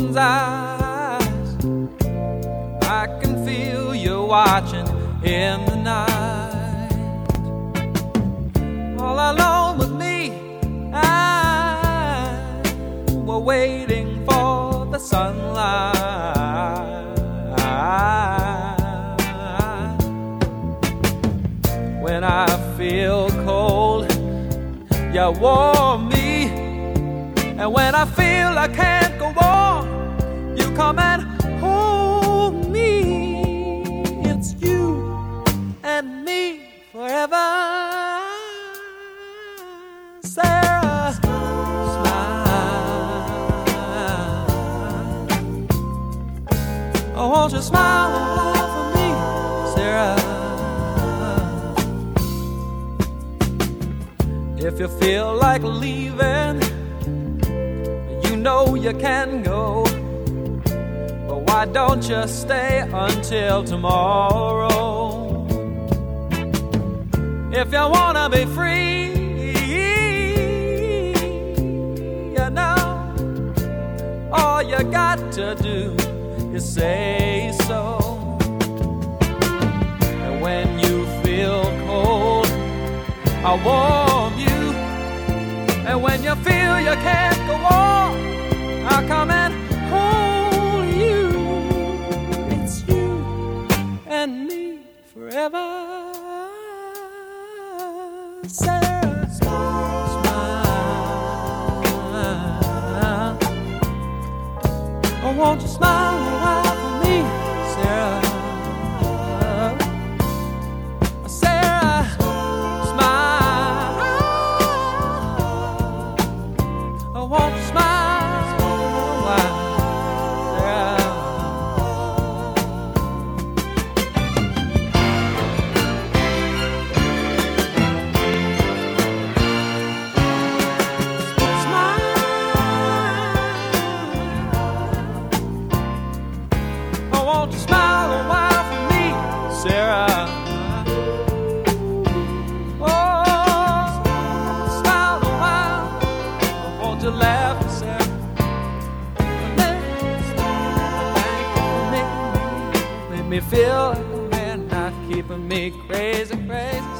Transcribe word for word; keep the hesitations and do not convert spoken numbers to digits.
moon's eyes. I can feel you watching in the night. All alone with me, I were waiting for the sunlight. When I feel cold, you warm me. And when I feel I can't go on, you come and hold me. It's you and me forever. Sarah, smile. Oh, won't you smile for me, Sarah? If you feel like leaving, you know you can go. But why don't you stay until tomorrow? If you wanna be free, you know, all you got to do is say so. And when you feel cold, I'll warm you. And when you feel you can't go on, I'll come and hold you. It's you and me forever. Sarah, smile. Oh, won't you smile a while for me, Sarah? Sarah, smile. Oh, won't you smile a while, Sarah? Won't you smile a while for me, Sarah? Oh, smile a while. Won't you laugh, Sarah? Thank you for making me, make me feel like a man, not keeping me crazy, crazy.